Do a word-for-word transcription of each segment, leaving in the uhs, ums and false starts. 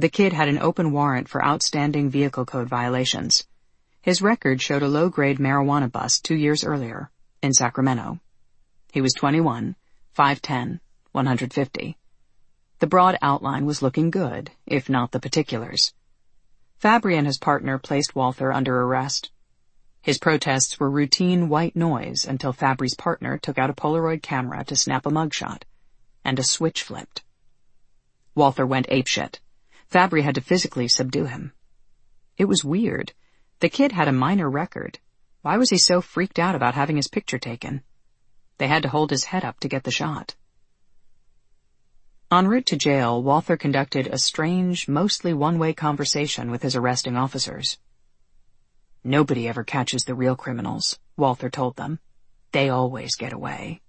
The kid had an open warrant for outstanding vehicle code violations. His record showed a low-grade marijuana bust two years earlier, in Sacramento. He was twenty-one, five ten, one hundred fifty. The broad outline was looking good, if not the particulars. Fabry and his partner placed Walther under arrest. His protests were routine white noise until Fabry's partner took out a Polaroid camera to snap a mugshot, and a switch flipped. Walther went apeshit. Fabry had to physically subdue him. It was weird. The kid had a minor record. Why was he so freaked out about having his picture taken? They had to hold his head up to get the shot. En route to jail, Walther conducted a strange, mostly one-way conversation with his arresting officers. "Nobody ever catches the real criminals," Walther told them. "They always get away."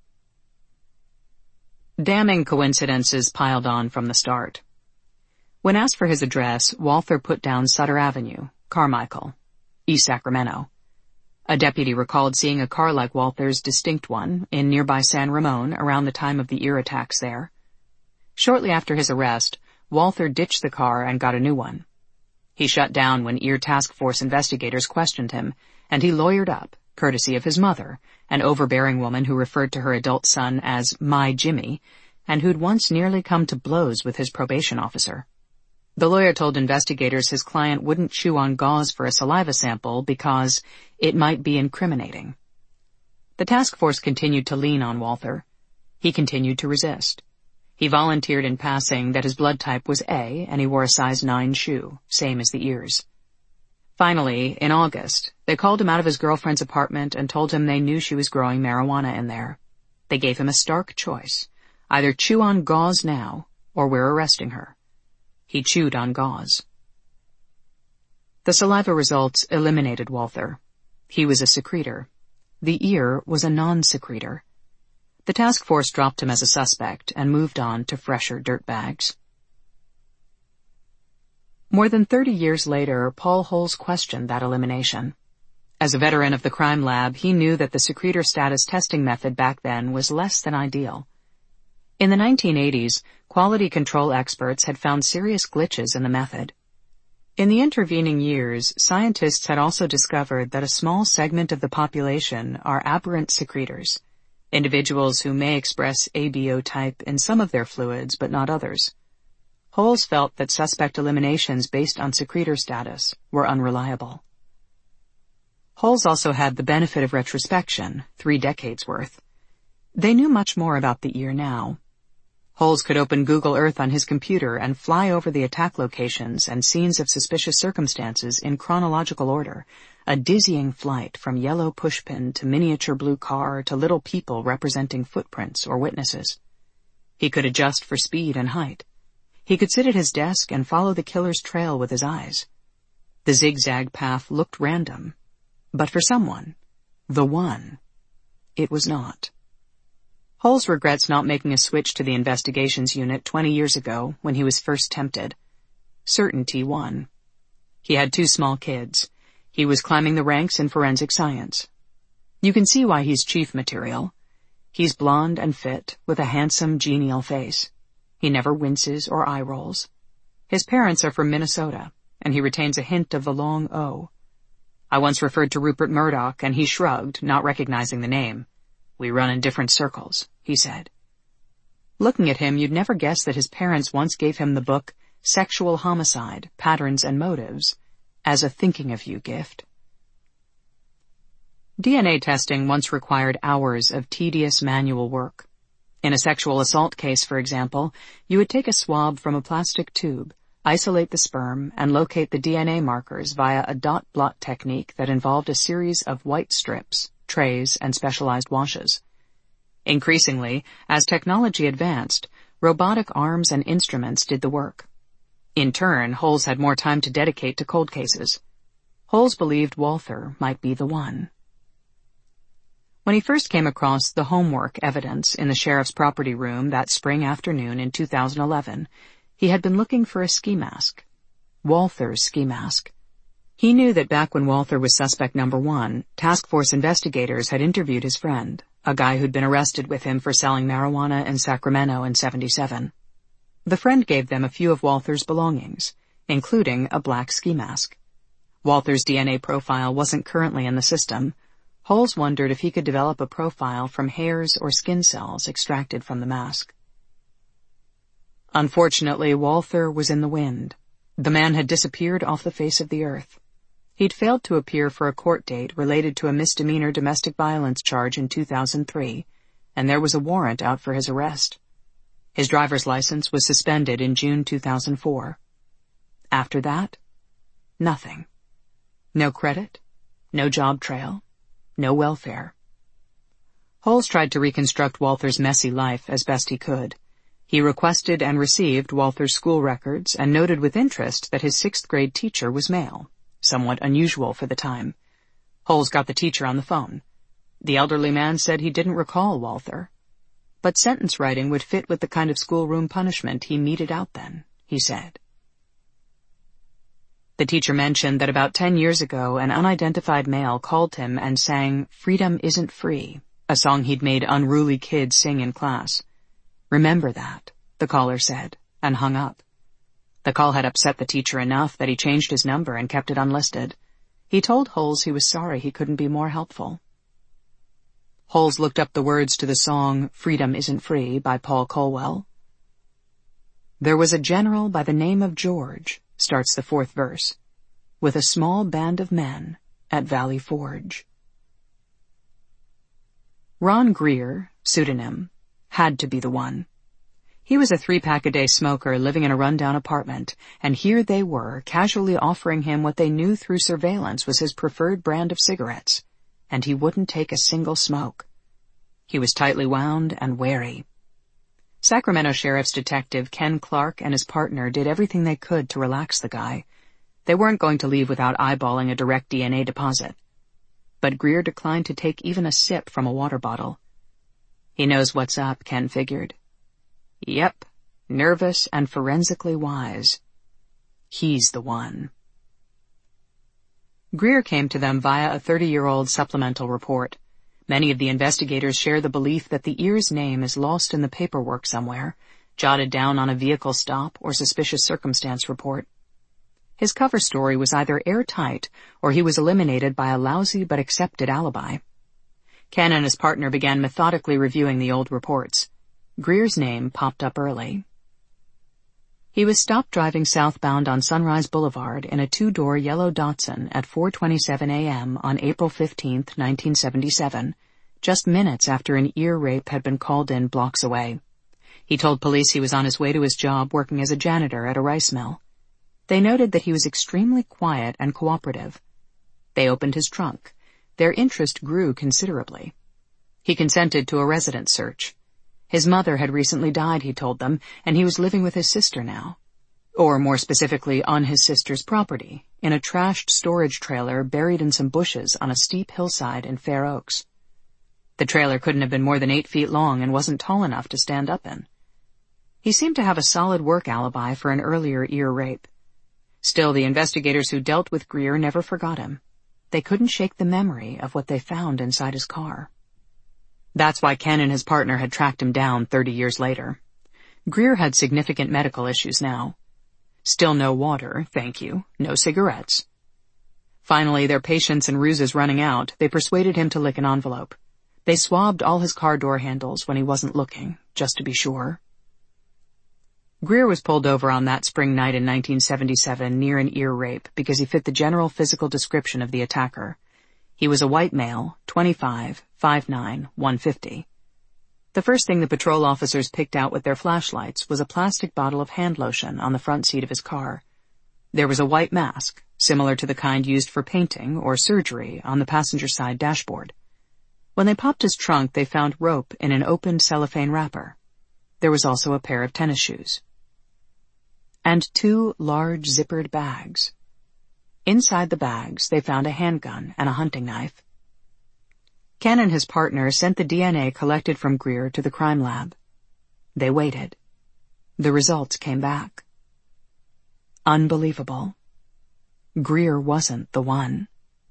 Damning coincidences piled on from the start. When asked for his address, Walther put down Sutter Avenue, Carmichael, East Sacramento. A deputy recalled seeing a car like Walther's distinct one in nearby San Ramon around the time of the ear attacks there. Shortly after his arrest, Walther ditched the car and got a new one. He shut down when ear task force investigators questioned him, and he lawyered up, courtesy of his mother, an overbearing woman who referred to her adult son as "my Jimmy," and who'd once nearly come to blows with his probation officer. The lawyer told investigators his client wouldn't chew on gauze for a saliva sample because it might be incriminating. The task force continued to lean on Walther. He continued to resist. He volunteered in passing that his blood type was A and he wore a size nine shoe, same as the ears. Finally, in August, they called him out of his girlfriend's apartment and told him they knew she was growing marijuana in there. They gave him a stark choice. Either chew on gauze now, or we're arresting her. He chewed on gauze. The saliva results eliminated Walther. He was a secretor. The ear was a non-secretor. The task force dropped him as a suspect and moved on to fresher dirtbags. More than thirty years later, Paul Holes questioned that elimination. As a veteran of the crime lab, he knew that the secretor status testing method back then was less than ideal. In the nineteen eighties, quality control experts had found serious glitches in the method. In the intervening years, scientists had also discovered that a small segment of the population are aberrant secretors, individuals who may express A B O type in some of their fluids but not others. Holes felt that suspect eliminations based on secretor status were unreliable. Holes also had the benefit of retrospection, three decades worth. They knew much more about the ear now. Holes could open Google Earth on his computer and fly over the attack locations and scenes of suspicious circumstances in chronological order, a dizzying flight from yellow pushpin to miniature blue car to little people representing footprints or witnesses. He could adjust for speed and height. He could sit at his desk and follow the killer's trail with his eyes. The zigzag path looked random, but for someone, the one, it was not. Holes regrets not making a switch to the investigations unit twenty years ago when he was first tempted. Certainty won. He had two small kids. He was climbing the ranks in forensic science. You can see why he's chief material. He's blond and fit, with a handsome, genial face. He never winces or eye rolls. His parents are from Minnesota, and he retains a hint of the long O. I once referred to Rupert Murdoch, and he shrugged, not recognizing the name. "We run in different circles," he said. Looking at him, you'd never guess that his parents once gave him the book Sexual Homicide, Patterns and Motives as a thinking of you gift. D N A testing once required hours of tedious manual work. In a sexual assault case, for example, you would take a swab from a plastic tube, isolate the sperm, and locate the D N A markers via a dot blot technique that involved a series of white strips, trays, and specialized washes. Increasingly, as technology advanced, robotic arms and instruments did the work. In turn, Holes had more time to dedicate to cold cases. Holes believed Walther might be the one. When he first came across the homework evidence in the sheriff's property room that spring afternoon in two thousand eleven, he had been looking for a ski mask. Walther's ski mask. He knew that back when Walther was suspect number one, task force investigators had interviewed his friend, a guy who'd been arrested with him for selling marijuana in Sacramento in seventy-seven. The friend gave them a few of Walther's belongings, including a black ski mask. Walther's D N A profile wasn't currently in the system. Holmes wondered if he could develop a profile from hairs or skin cells extracted from the mask. Unfortunately, Walther was in the wind. The man had disappeared off the face of the earth. He'd failed to appear for a court date related to a misdemeanor domestic violence charge in two thousand three, and there was a warrant out for his arrest. His driver's license was suspended in June two thousand four. After that, nothing. No credit, no job trail, no welfare. Holmes tried to reconstruct Walther's messy life as best he could. He requested and received Walther's school records and noted with interest that his sixth grade teacher was male, somewhat unusual for the time. Holmes got the teacher on the phone. The elderly man said he didn't recall Walther. But sentence writing would fit with the kind of schoolroom punishment he meted out then, he said. The teacher mentioned that about ten years ago an unidentified male called him and sang "Freedom Isn't Free," a song he'd made unruly kids sing in class. "Remember that," the caller said, and hung up. The call had upset the teacher enough that he changed his number and kept it unlisted. He told Holmes he was sorry he couldn't be more helpful. Holmes looked up the words to the song "Freedom Isn't Free" by Paul Colwell. "There was a general by the name of George," starts the fourth verse, "with a small band of men at Valley Forge." Ron Greer, pseudonym, had to be the one. He was a three-pack-a-day smoker living in a rundown apartment, and here they were, casually offering him what they knew through surveillance was his preferred brand of cigarettes, and he wouldn't take a single smoke. He was tightly wound and wary. Sacramento Sheriff's Detective Ken Clark and his partner did everything they could to relax the guy. They weren't going to leave without eyeballing a direct D N A deposit. But Greer declined to take even a sip from a water bottle. He knows what's up, Ken figured. Yep, nervous and forensically wise. He's the one. Greer came to them via a thirty-year-old supplemental report. Many of the investigators share the belief that the ear's name is lost in the paperwork somewhere, jotted down on a vehicle stop or suspicious circumstance report. His cover story was either airtight or he was eliminated by a lousy but accepted alibi. Ken and his partner began methodically reviewing the old reports. Greer's name popped up early. He was stopped driving southbound on Sunrise Boulevard in a two-door yellow Datsun at four twenty-seven a.m. on April fifteenth, nineteen seventy-seven, just minutes after an ear rape had been called in blocks away. He told police he was on his way to his job working as a janitor at a rice mill. They noted that he was extremely quiet and cooperative. They opened his trunk. Their interest grew considerably. He consented to a residence search. His mother had recently died, he told them, and he was living with his sister now. Or more specifically, on his sister's property, in a trashed storage trailer buried in some bushes on a steep hillside in Fair Oaks. The trailer couldn't have been more than eight feet long and wasn't tall enough to stand up in. He seemed to have a solid work alibi for an earlier ear rape. Still, the investigators who dealt with Greer never forgot him. They couldn't shake the memory of what they found inside his car. That's why Ken and his partner had tracked him down thirty years later. Greer had significant medical issues now. Still no water, thank you, no cigarettes. Finally, their patience and ruses running out, they persuaded him to lick an envelope. They swabbed all his car door handles when he wasn't looking, just to be sure. Greer was pulled over on that spring night in nineteen seventy-seven near an ear rape because he fit the general physical description of the attacker. He was a white male, twenty-five, five nine, one fifty. The first thing the patrol officers picked out with their flashlights was a plastic bottle of hand lotion on the front seat of his car. There was a white mask, similar to the kind used for painting or surgery, on the passenger side dashboard. When they popped his trunk, they found rope in an open cellophane wrapper. There was also a pair of tennis shoes. And two large zippered bags. Inside the bags, they found a handgun and a hunting knife. Ken and his partner sent the D N A collected from Greer to the crime lab. They waited. The results came back. Unbelievable. Greer wasn't the one.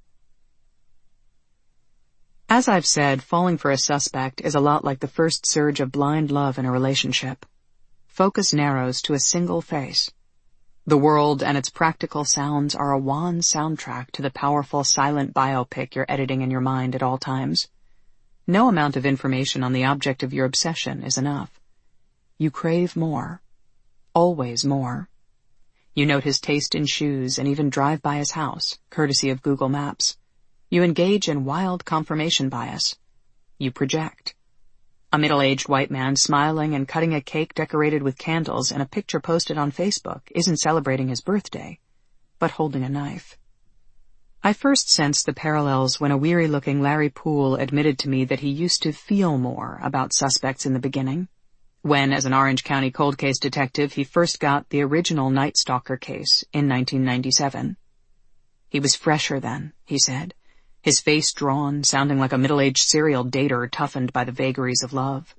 As I've said, falling for a suspect is a lot like the first surge of blind love in a relationship. focus narrows to a single face. The world and its practical sounds are a wan soundtrack to the powerful silent biopic you're editing in your mind at all times. No amount of information on the object of your obsession is enough. You crave more. Always more. You note his taste in shoes and even drive by his house, courtesy of Google Maps. You engage in wild confirmation bias. You project. A middle-aged white man smiling and cutting a cake decorated with candles and a picture posted on Facebook isn't celebrating his birthday, but holding a knife. I first sensed the parallels when a weary-looking Larry Poole admitted to me that he used to feel more about suspects in the beginning, when, as an Orange County cold case detective, he first got the original Night Stalker case in nineteen ninety-seven. He was fresher then, he said, his face drawn, sounding like a middle-aged serial dater toughened by the vagaries of love.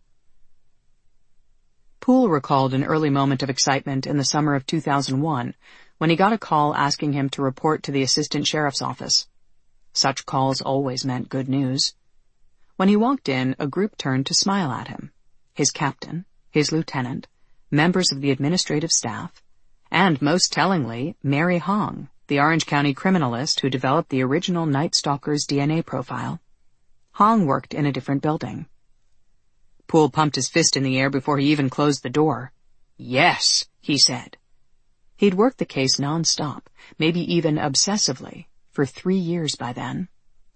Poole recalled an early moment of excitement in the summer of two thousand one when he got a call asking him to report to the assistant sheriff's office. Such calls always meant good news. When he walked in, a group turned to smile at him. His captain, his lieutenant, members of the administrative staff, and, most tellingly, Mary Hong, the Orange County criminalist who developed the original Night Stalker's D N A profile. Hong worked in a different building. Poole pumped his fist in the air before he even closed the door. Yes, he said. He'd worked the case non-stop, maybe even obsessively, for three years by then.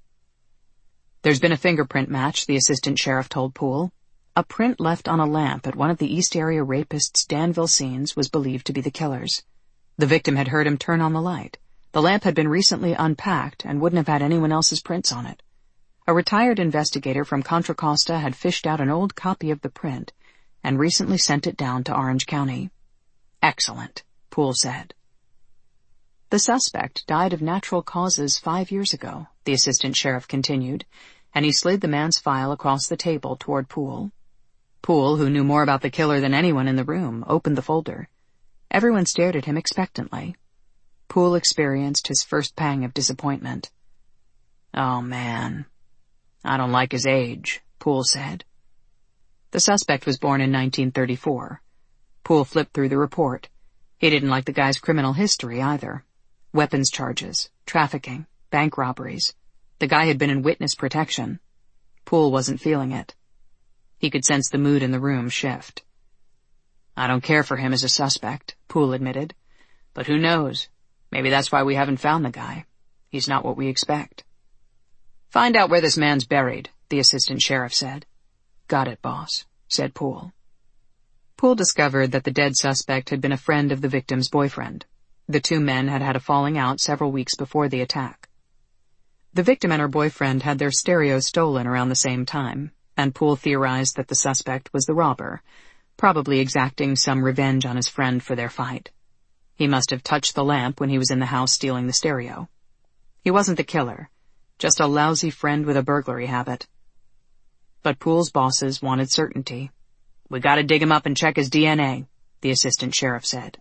There's been a fingerprint match, the assistant sheriff told Poole. A print left on a lamp at one of the East Area Rapists' Danville scenes was believed to be the killer's. The victim had heard him turn on the light. The lamp had been recently unpacked and wouldn't have had anyone else's prints on it. A retired investigator from Contra Costa had fished out an old copy of the print and recently sent it down to Orange County. Excellent, Poole said. The suspect died of natural causes five years ago, the assistant sheriff continued, and he slid the man's file across the table toward Poole. Poole, who knew more about the killer than anyone in the room, opened the folder. Everyone stared at him expectantly. Poole experienced his first pang of disappointment. Oh, man. I don't like his age, Poole said. The suspect was born in nineteen thirty-four. Poole flipped through the report. He didn't like the guy's criminal history either. Weapons charges, trafficking, bank robberies. The guy had been in witness protection. Poole wasn't feeling it. He could sense the mood in the room shift. I don't care for him as a suspect, Poole admitted. But who knows? Maybe that's why we haven't found the guy. He's not what we expect. Find out where this man's buried, the assistant sheriff said. Got it, boss, said Poole. Poole discovered that the dead suspect had been a friend of the victim's boyfriend. The two men had had a falling out several weeks before the attack. The victim and her boyfriend had their stereo stolen around the same time, and Poole theorized that the suspect was the robber, probably exacting some revenge on his friend for their fight. He must have touched the lamp when he was in the house stealing the stereo. He wasn't the killer, just a lousy friend with a burglary habit. But Poole's bosses wanted certainty. We gotta dig him up and check his D N A, the assistant sheriff said.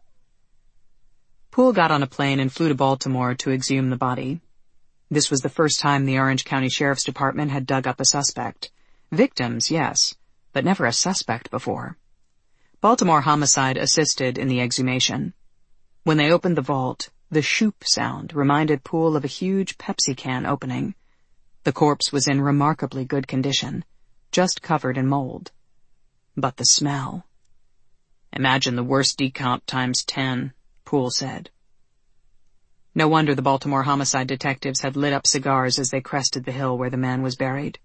Poole got on a plane and flew to Baltimore to exhume the body. This was the first time the Orange County Sheriff's Department had dug up a suspect. Victims, yes, but never a suspect before. Baltimore Homicide assisted in the exhumation. When they opened the vault, the shoop sound reminded Poole of a huge Pepsi can opening. The corpse was in remarkably good condition, just covered in mold. But the smell. Imagine the worst decomp times ten, Poole said. No wonder the Baltimore Homicide detectives had lit up cigars as they crested the hill where the man was buried.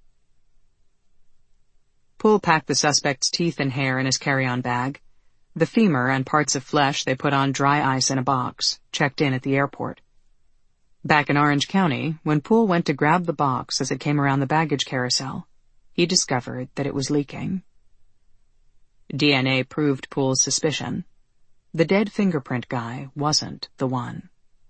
Poole packed the suspect's teeth and hair in his carry-on bag. The femur and parts of flesh they put on dry ice in a box, checked in at the airport. Back in Orange County, when Poole went to grab the box as it came around the baggage carousel, he discovered that it was leaking. D N A proved Poole's suspicion. The dead fingerprint guy wasn't the one.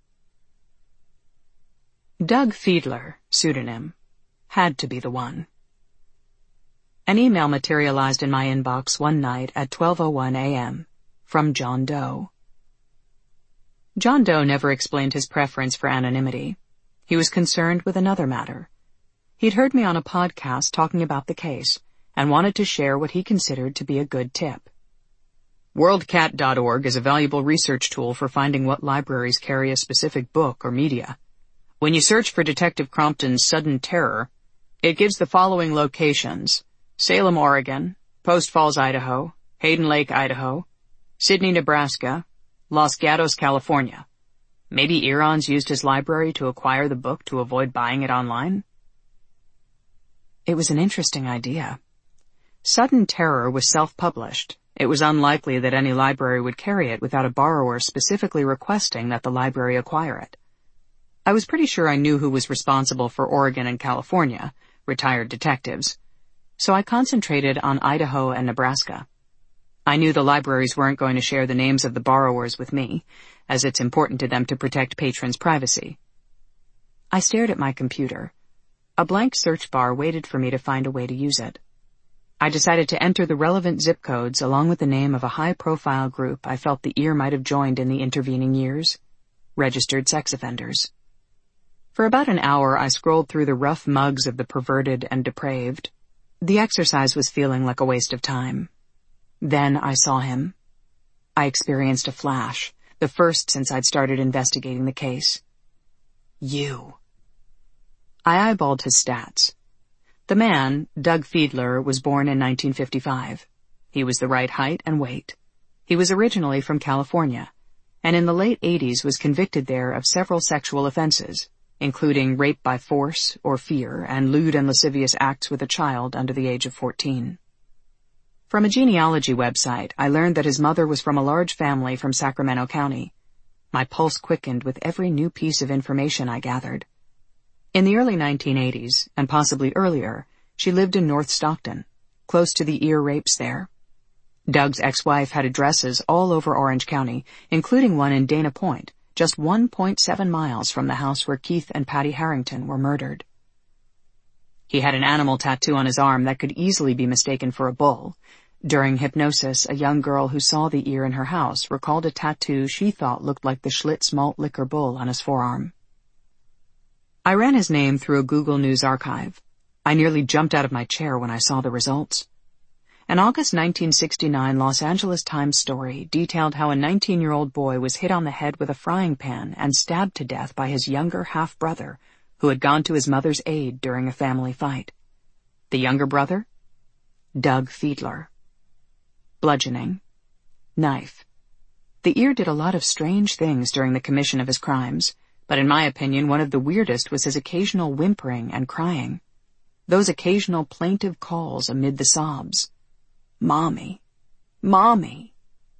Doug Fiedler, pseudonym, had to be the one. An email materialized in my inbox one night at twelve oh one a.m. from John Doe. John Doe never explained his preference for anonymity. He was concerned with another matter. He'd heard me on a podcast talking about the case and wanted to share what he considered to be a good tip. WorldCat dot org is a valuable research tool for finding what libraries carry a specific book or media. When you search for Detective Crompton's Sudden Terror, it gives the following locations: Salem, Oregon, Post Falls, Idaho, Hayden Lake, Idaho, Sydney, Nebraska, Los Gatos, California. Maybe Eron's used his library to acquire the book to avoid buying it online? It was an interesting idea. Sudden Terror was self-published. It was unlikely that any library would carry it without a borrower specifically requesting that the library acquire it. I was pretty sure I knew who was responsible for Oregon and California, retired detectives, so I concentrated on Idaho and Nebraska. I knew the libraries weren't going to share the names of the borrowers with me, as it's important to them to protect patrons' privacy. I stared at my computer. A blank search bar waited for me to find a way to use it. I decided to enter the relevant zip codes along with the name of a high-profile group I felt the ear might have joined in the intervening years: registered sex offenders. For about an hour I scrolled through the rough mugs of the perverted and depraved. The exercise was feeling like a waste of time. Then I saw him. I experienced a flash, the first since I'd started investigating the case. You. I eyeballed his stats. The man, Doug Fiedler, was born in nineteen fifty-five. He was the right height and weight. He was originally from California, and in the late eighties was convicted there of several sexual offenses, including rape by force or fear and lewd and lascivious acts with a child under the age of fourteen. From a genealogy website, I learned that his mother was from a large family from Sacramento County. My pulse quickened with every new piece of information I gathered. In the early nineteen eighties, and possibly earlier, she lived in North Stockton, close to the ear rapes there. Doug's ex-wife had addresses all over Orange County, including one in Dana Point, just one point seven miles from the house where Keith and Patty Harrington were murdered. He had an animal tattoo on his arm that could easily be mistaken for a bull. During hypnosis, a young girl who saw the ear in her house recalled a tattoo she thought looked like the Schlitz malt liquor bull on his forearm. I ran his name through a Google News archive. I nearly jumped out of my chair when I saw the results. An August nineteen sixty-nine Los Angeles Times story detailed how a nineteen-year-old boy was hit on the head with a frying pan and stabbed to death by his younger half-brother, who had gone to his mother's aid during a family fight. The younger brother? Doug Fiedler. Bludgeoning. Knife. The ear did a lot of strange things during the commission of his crimes, but in my opinion one of the weirdest was his occasional whimpering and crying. Those occasional plaintive calls amid the sobs. Mommy. Mommy.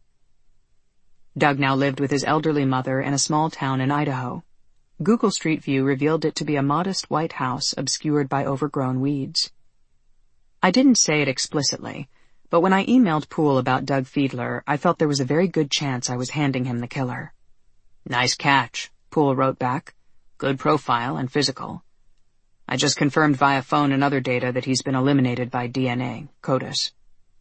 Doug now lived with his elderly mother in a small town in Idaho. Google Street View revealed it to be a modest white house obscured by overgrown weeds. I didn't say it explicitly, but when I emailed Poole about Doug Fiedler, I felt there was a very good chance I was handing him the killer. Nice catch, Poole wrote back. Good profile and physical. I just confirmed via phone and other data that he's been eliminated by D N A, CODIS.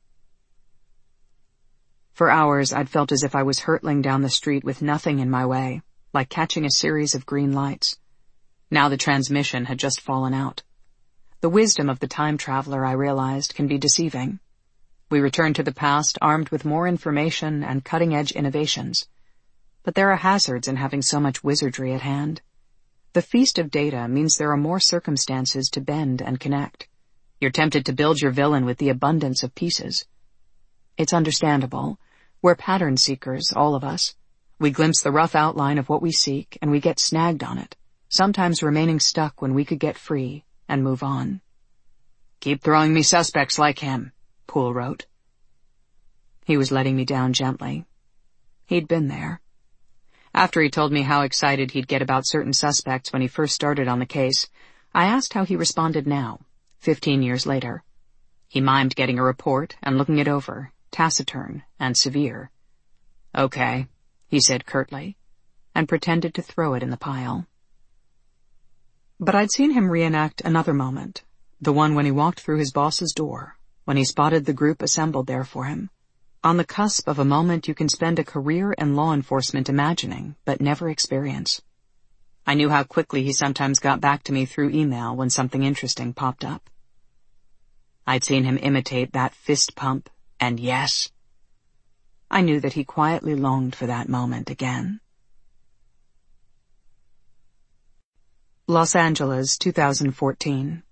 For hours, I'd felt as if I was hurtling down the street with nothing in my way, like catching a series of green lights. Now the transmission had just fallen out. The wisdom of the time traveler, I realized, can be deceiving. We return to the past armed with more information and cutting-edge innovations. But there are hazards in having so much wizardry at hand. The feast of data means there are more circumstances to bend and connect. You're tempted to build your villain with the abundance of pieces. It's understandable. We're pattern seekers, all of us. We glimpse the rough outline of what we seek, and we get snagged on it, sometimes remaining stuck when we could get free and move on. Keep throwing me suspects like him, Poole wrote. He was letting me down gently. He'd been there. After he told me how excited he'd get about certain suspects when he first started on the case, I asked how he responded now, fifteen years later. He mimed getting a report and looking it over, taciturn and severe. Okay, he said curtly, and pretended to throw it in the pile. But I'd seen him reenact another moment, the one when he walked through his boss's door, when he spotted the group assembled there for him, on the cusp of a moment you can spend a career in law enforcement imagining, but never experience. I knew how quickly he sometimes got back to me through email when something interesting popped up. I'd seen him imitate that fist pump and yes. I knew that he quietly longed for that moment again. Los Angeles, two thousand fourteen.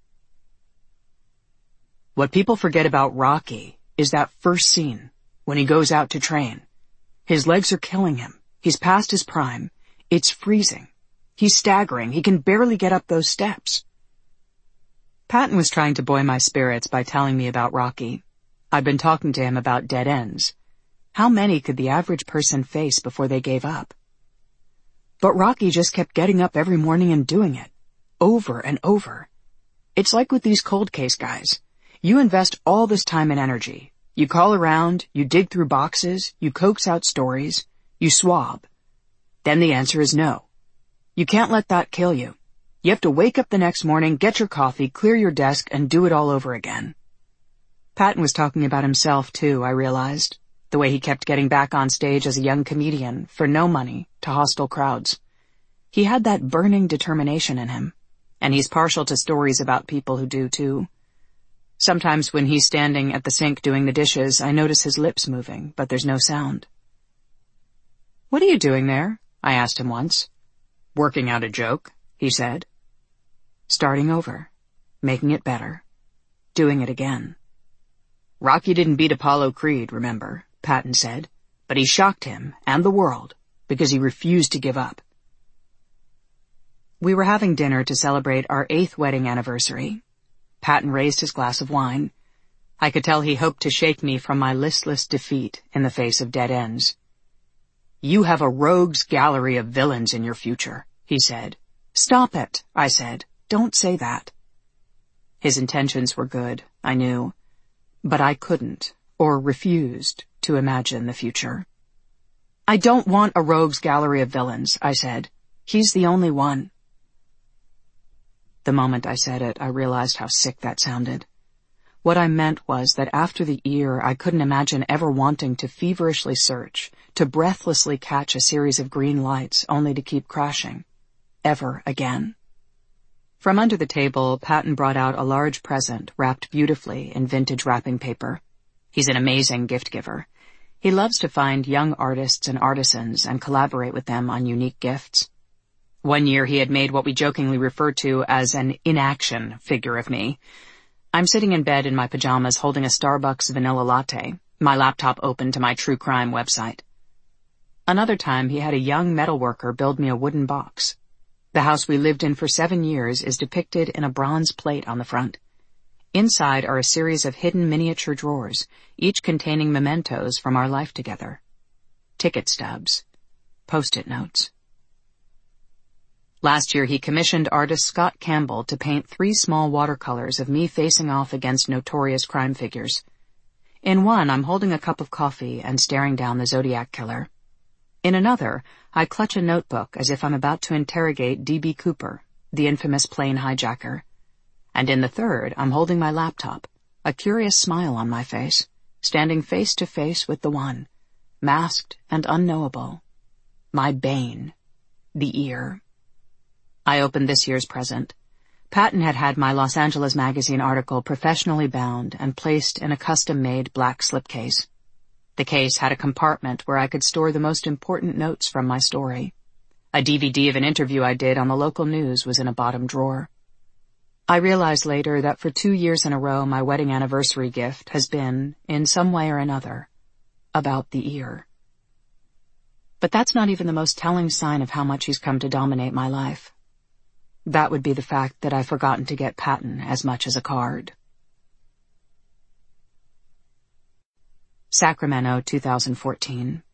What people forget about Rocky is that first scene, when he goes out to train. His legs are killing him. He's past his prime. It's freezing. He's staggering. He can barely get up those steps. Patton was trying to buoy my spirits by telling me about Rocky. I'd been talking to him about dead ends. How many could the average person face before they gave up? But Rocky just kept getting up every morning and doing it, over and over. It's like with these cold case guys. You invest all this time and energy. You call around, you dig through boxes, you coax out stories, you swab. Then the answer is no. You can't let that kill you. You have to wake up the next morning, get your coffee, clear your desk, and do it all over again. Patton was talking about himself, too, I realized. The way he kept getting back on stage as a young comedian, for no money, to hostile crowds. He had that burning determination in him, and he's partial to stories about people who do, too. Sometimes when he's standing at the sink doing the dishes, I notice his lips moving, but there's no sound. "What are you doing there?" I asked him once. "Working out a joke," he said. Starting over, making it better, doing it again. "Rocky didn't beat Apollo Creed, remember," Patton said, "but he shocked him and the world because he refused to give up." We were having dinner to celebrate our eighth wedding anniversary. Patton raised his glass of wine. I could tell he hoped to shake me from my listless defeat in the face of dead ends. "You have a rogues gallery of villains in your future," he said. "Stop it," I said. "Don't say that." His intentions were good, I knew, but I couldn't, or refused, to imagine the future. "I don't want a rogues gallery of villains," I said. "He's the only one." The moment I said it, I realized how sick that sounded. What I meant was that after the ear, I couldn't imagine ever wanting to feverishly search, to breathlessly catch a series of green lights only to keep crashing. Ever again. From under the table, Patton brought out a large present wrapped beautifully in vintage wrapping paper. He's an amazing gift giver. He loves to find young artists and artisans and collaborate with them on unique gifts. One year he had made what we jokingly referred to as an inaction figure of me. I'm sitting in bed in my pajamas holding a Starbucks vanilla latte, my laptop open to my true crime website. Another time he had a young metalworker build me a wooden box. The house we lived in for seven years is depicted in a bronze plate on the front. Inside are a series of hidden miniature drawers, each containing mementos from our life together. Ticket stubs. Post-it notes. Last year he commissioned artist Scott Campbell to paint three small watercolors of me facing off against notorious crime figures. In one, I'm holding a cup of coffee and staring down the Zodiac killer. In another, I clutch a notebook as if I'm about to interrogate D B Cooper, the infamous plane hijacker. And in the third, I'm holding my laptop, a curious smile on my face, standing face to face with the one, masked and unknowable, my bane, the ear. I opened this year's present. Patton had had my Los Angeles Magazine article professionally bound and placed in a custom-made black slipcase. The case had a compartment where I could store the most important notes from my story. A D V D of an interview I did on the local news was in a bottom drawer. I realized later that for two years in a row my wedding anniversary gift has been, in some way or another, about the ear. But that's not even the most telling sign of how much he's come to dominate my life. That would be the fact that I've forgotten to get Patton as much as a card. Sacramento, two thousand fourteen.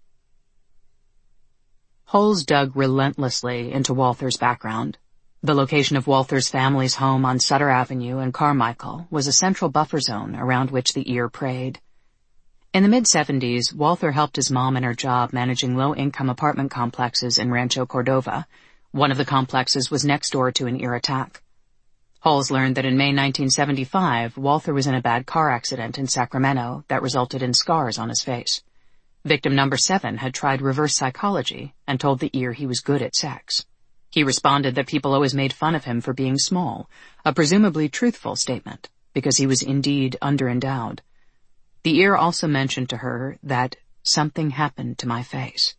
Holes dug relentlessly into Walther's background. The location of Walther's family's home on Sutter Avenue in Carmichael was a central buffer zone around which the ear preyed. In the mid-seventies, Walther helped his mom in her job managing low-income apartment complexes in Rancho Cordova. One of the complexes was next door to an ear attack. Holes learned that in May nineteen seventy-five, Walther was in a bad car accident in Sacramento that resulted in scars on his face. Victim number seven had tried reverse psychology and told the ear he was good at sex. He responded that people always made fun of him for being small, a presumably truthful statement, because he was indeed underendowed. The ear also mentioned to her that something happened to my face.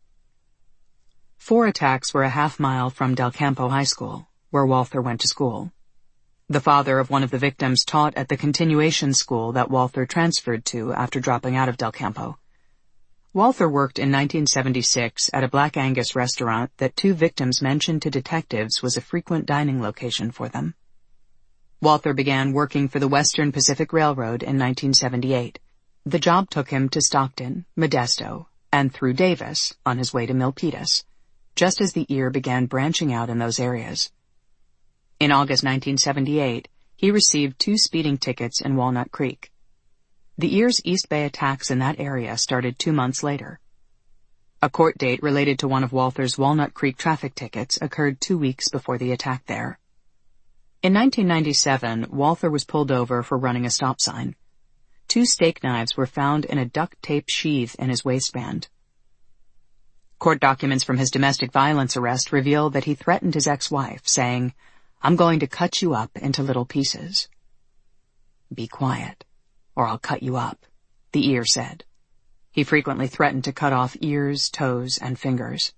Four attacks were a half mile from Del Campo High School, where Walther went to school. The father of one of the victims taught at the continuation school that Walther transferred to after dropping out of Del Campo. Walther worked in nineteen seventy-six at a Black Angus restaurant that two victims mentioned to detectives was a frequent dining location for them. Walther began working for the Western Pacific Railroad in nineteen seventy-eight. The job took him to Stockton, Modesto, and through Davis on his way to Milpitas, just as the ear began branching out in those areas. In August nineteen seventy-eight, he received two speeding tickets in Walnut Creek. The ear's East Bay attacks in that area started two months later. A court date related to one of Walther's Walnut Creek traffic tickets occurred two weeks before the attack there. In nineteen ninety-seven, Walther was pulled over for running a stop sign. Two steak knives were found in a duct tape sheath in his waistband. Court documents from his domestic violence arrest reveal that he threatened his ex-wife, saying, "I'm going to cut you up into little pieces." "Be quiet, or I'll cut you up," the ear said. He frequently threatened to cut off ears, toes, and fingers.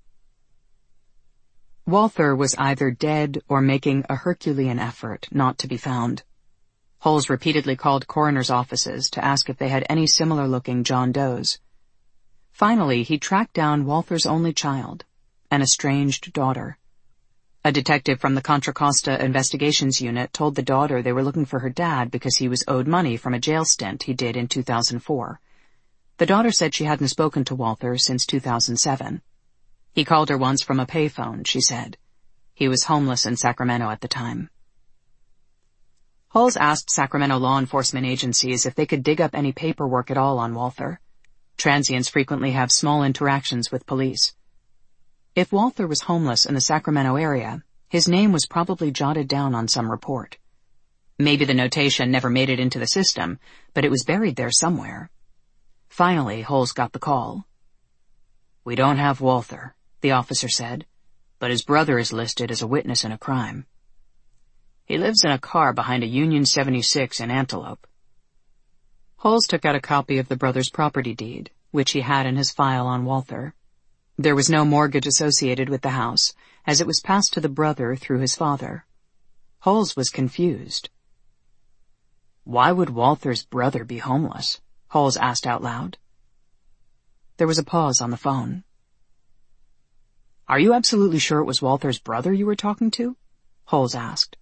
Walther was either dead or making a Herculean effort not to be found. Holmes repeatedly called coroner's offices to ask if they had any similar-looking John Does. Finally, he tracked down Walther's only child, an estranged daughter. A detective from the Contra Costa Investigations Unit told the daughter they were looking for her dad because he was owed money from a jail stint he did in two thousand four. The daughter said she hadn't spoken to Walther since two thousand seven. He called her once from a payphone, she said. He was homeless in Sacramento at the time. Hulls asked Sacramento law enforcement agencies if they could dig up any paperwork at all on Walther. Transients frequently have small interactions with police. If Walther was homeless in the Sacramento area, his name was probably jotted down on some report. Maybe the notation never made it into the system, but it was buried there somewhere. Finally, Hulls got the call. "We don't have Walther," the officer said, "but his brother is listed as a witness in a crime. He lives in a car behind a Union seventy-six in Antelope." Hulls took out a copy of the brother's property deed, which he had in his file on Walther. There was no mortgage associated with the house, as it was passed to the brother through his father. Hulls was confused. "Why would Walther's brother be homeless?" Hulls asked out loud. There was a pause on the phone. "Are you absolutely sure it was Walther's brother you were talking to?" Hulls asked.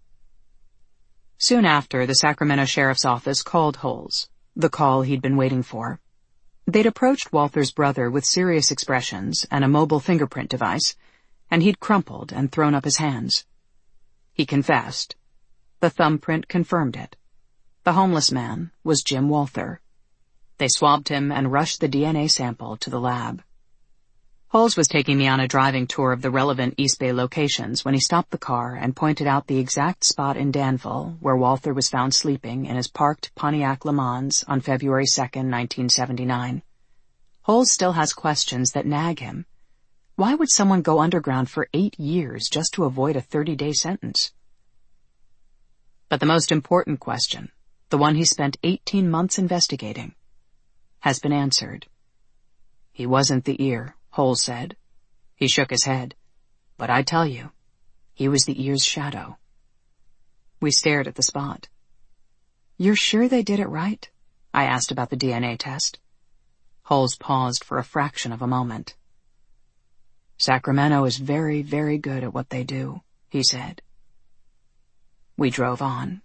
Soon after, the Sacramento Sheriff's Office called Hulls, the call he'd been waiting for. They'd approached Walther's brother with serious expressions and a mobile fingerprint device, and he'd crumpled and thrown up his hands. He confessed. The thumbprint confirmed it. The homeless man was Jim Walther. They swabbed him and rushed the D N A sample to the lab. Hulls was taking me on a driving tour of the relevant East Bay locations when he stopped the car and pointed out the exact spot in Danville where Walther was found sleeping in his parked Pontiac Le Mans on February second, nineteen seventy-nine. Hulls still has questions that nag him. Why would someone go underground for eight years just to avoid a thirty-day sentence? But the most important question, the one he spent eighteen months investigating, has been answered. He wasn't the ear, Hulls said. He shook his head. But I tell you, he was the ear's shadow. We stared at the spot. "You're sure they did it right?" I asked about the D N A test. Hulls paused for a fraction of a moment. "Sacramento is very, very good at what they do," he said. We drove on.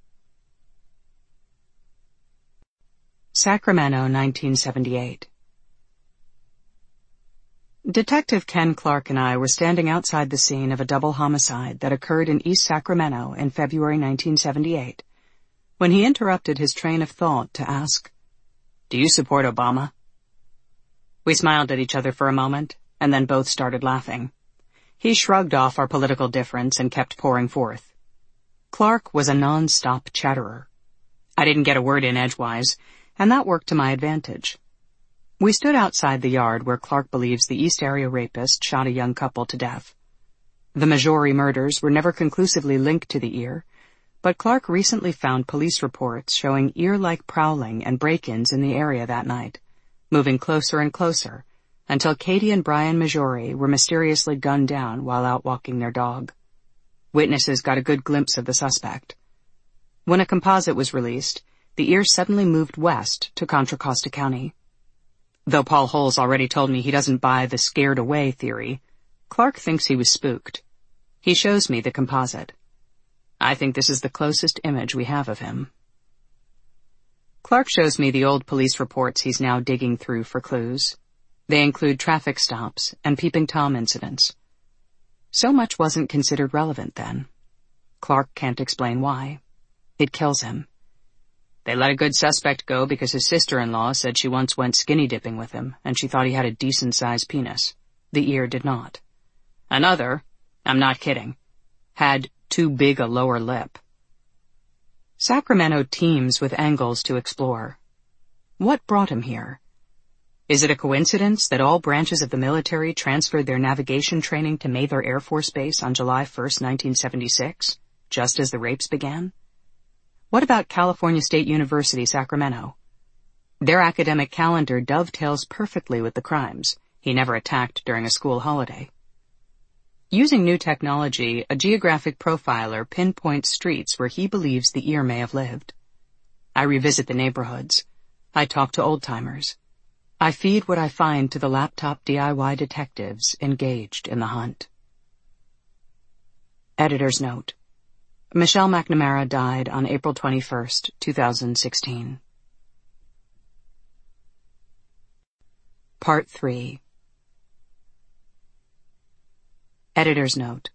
Sacramento, nineteen seventy-eight. Detective Ken Clark and I were standing outside the scene of a double homicide that occurred in East Sacramento in February nineteen seventy-eight, when he interrupted his train of thought to ask, "Do you support Obama?" We smiled at each other for a moment, and then both started laughing. He shrugged off our political difference and kept pouring forth. Clark was a non-stop chatterer. I didn't get a word in edgewise, and that worked to my advantage. We stood outside the yard where Clark believes the East Area rapist shot a young couple to death. The Majori murders were never conclusively linked to the ear, but Clark recently found police reports showing ear-like prowling and break-ins in the area that night, moving closer and closer, until Katie and Brian Majori were mysteriously gunned down while out walking their dog. Witnesses got a good glimpse of the suspect. When a composite was released, the ear suddenly moved west to Contra Costa County. Though Paul Holes already told me he doesn't buy the scared away theory, Clark thinks he was spooked. He shows me the composite. I think this is the closest image we have of him. Clark shows me the old police reports he's now digging through for clues. They include traffic stops and Peeping Tom incidents. So much wasn't considered relevant then. Clark can't explain why. It kills him. They let a good suspect go because his sister-in-law said she once went skinny dipping with him and she thought he had a decent-sized penis. The ear did not. Another, I'm not kidding, had too big a lower lip. Sacramento teems with angles to explore. What brought him here? Is it a coincidence that all branches of the military transferred their navigation training to Mather Air Force Base on July first, nineteen seventy-six, just as the rapes began? What about California State University, Sacramento? Their academic calendar dovetails perfectly with the crimes. He never attacked during a school holiday. Using new technology, a geographic profiler pinpoints streets where he believes the ear may have lived. I revisit the neighborhoods. I talk to old-timers. I feed what I find to the laptop D I Y detectives engaged in the hunt. Editor's note. Michelle McNamara died on April twenty-first, two thousand sixteen. Part three. Editor's note.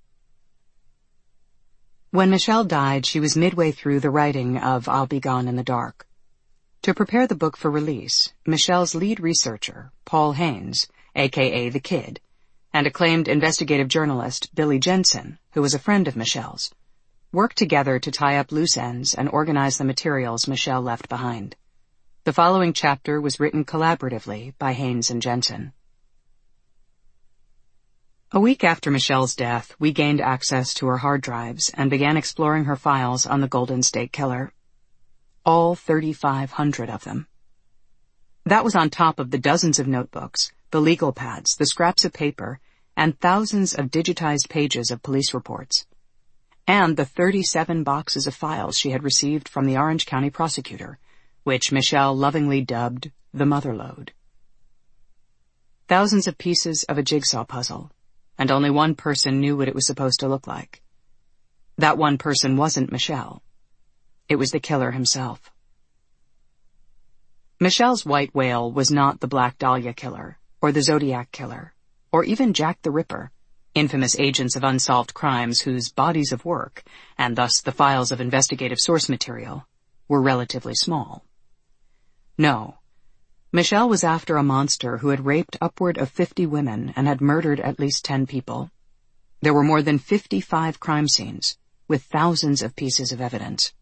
When Michelle died, she was midway through the writing of I'll Be Gone in the Dark. To prepare the book for release, Michelle's lead researcher, Paul Haynes, aka The Kid, and acclaimed investigative journalist Billy Jensen, who was a friend of Michelle's, worked together to tie up loose ends and organize the materials Michelle left behind. The following chapter was written collaboratively by Haynes and Jensen. A week after Michelle's death, we gained access to her hard drives and began exploring her files on the Golden State Killer. All thirty-five hundred of them. That was on top of the dozens of notebooks, the legal pads, the scraps of paper, and thousands of digitized pages of police reports. And the thirty-seven boxes of files she had received from the Orange County prosecutor, which Michelle lovingly dubbed the Motherlode. Thousands of pieces of a jigsaw puzzle, and only one person knew what it was supposed to look like. That one person wasn't Michelle. It was the killer himself. Michelle's white whale was not the Black Dahlia killer, or the Zodiac killer, or even Jack the Ripper, infamous agents of unsolved crimes whose bodies of work, and thus the files of investigative source material, were relatively small. No. Michelle was after a monster who had raped upward of fifty women and had murdered at least ten people. There were more than fifty-five crime scenes, with thousands of pieces of evidence.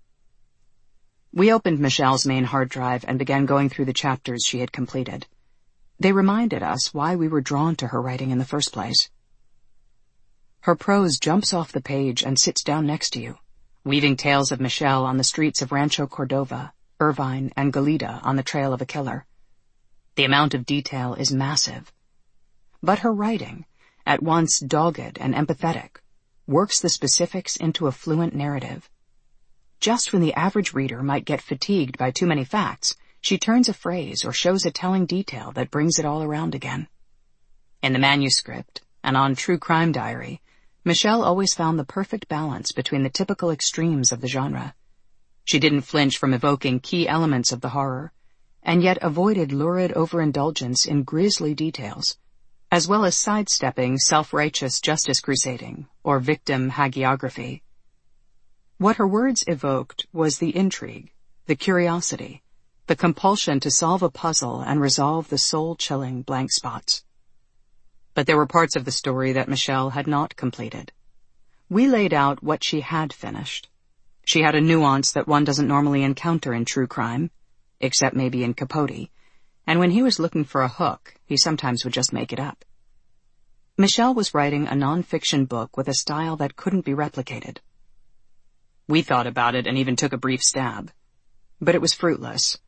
We opened Michelle's main hard drive and began going through the chapters she had completed. They reminded us why we were drawn to her writing in the first place. Her prose jumps off the page and sits down next to you, weaving tales of Michelle on the streets of Rancho Cordova, Irvine, and Goleta on the trail of a killer. The amount of detail is massive. But her writing, at once dogged and empathetic, works the specifics into a fluent narrative. Just when the average reader might get fatigued by too many facts, she turns a phrase or shows a telling detail that brings it all around again. In the manuscript, and on True Crime Diary, Michelle always found the perfect balance between the typical extremes of the genre. She didn't flinch from evoking key elements of the horror, and yet avoided lurid overindulgence in grisly details, as well as sidestepping self-righteous justice crusading or victim hagiography. What her words evoked was the intrigue, the curiosity, the compulsion to solve a puzzle and resolve the soul-chilling blank spots. But there were parts of the story that Michelle had not completed. We laid out what she had finished. She had a nuance that one doesn't normally encounter in true crime, except maybe in Capote, and when he was looking for a hook, he sometimes would just make it up. Michelle was writing a non-fiction book with a style that couldn't be replicated. We thought about it and even took a brief stab. But it was fruitless.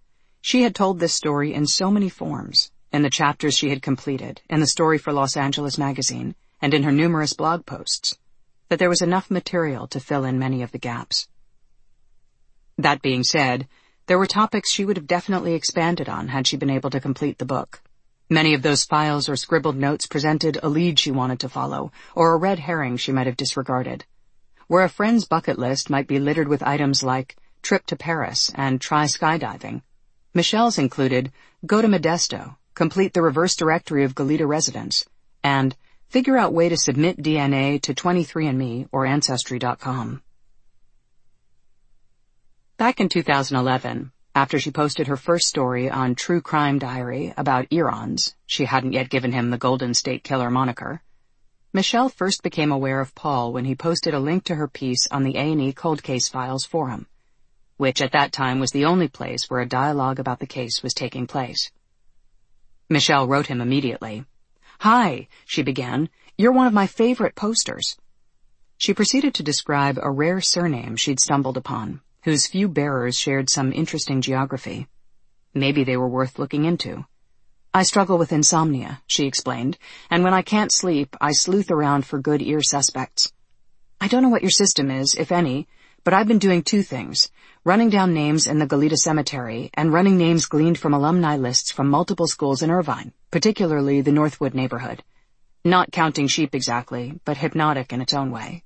She had told this story in so many forms, in the chapters she had completed, in the story for Los Angeles Magazine, and in her numerous blog posts, that there was enough material to fill in many of the gaps. That being said, there were topics she would have definitely expanded on had she been able to complete the book. Many of those files or scribbled notes presented a lead she wanted to follow, or a red herring she might have disregarded. Where a friend's bucket list might be littered with items like trip to Paris and try skydiving, Michelle's included go to Modesto, complete the reverse directory of Goleta residents, and figure out way to submit D N A to twenty-three and me or Ancestry dot com. Back in two thousand eleven, after she posted her first story on True Crime Diary about Earons, she hadn't yet given him the Golden State Killer moniker, Michelle first became aware of Paul when he posted a link to her piece on the A and E Cold Case Files forum, which at that time was the only place where a dialogue about the case was taking place. Michelle wrote him immediately. "Hi," she began, "you're one of my favorite posters." She proceeded to describe a rare surname she'd stumbled upon, whose few bearers shared some interesting geography. Maybe they were worth looking into. "I struggle with insomnia," she explained, "and when I can't sleep, I sleuth around for good ear suspects. I don't know what your system is, if any, but I've been doing two things, running down names in the Goleta Cemetery and running names gleaned from alumni lists from multiple schools in Irvine, particularly the Northwood neighborhood. Not counting sheep exactly, but hypnotic in its own way."